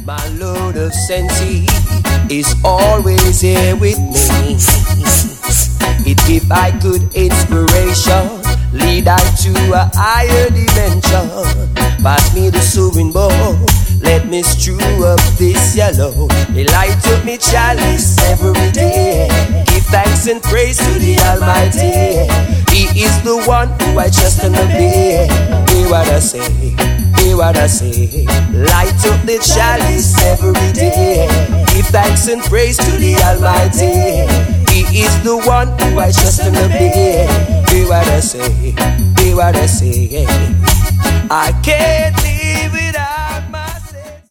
My Lord of sense is always here with me. It give I good inspiration, lead I to a higher dimension. Pass me the sewing bowl, let me strew up this yellow. He light up me chalice every day. Give thanks and praise to the Almighty. He is the one who I trust and obey. Hear what I say, hear what I say. Light up the chalice every day. Give thanks and praise to the Almighty. He is the one who I trust and obey. Hear what I say, hear what I say. I can't live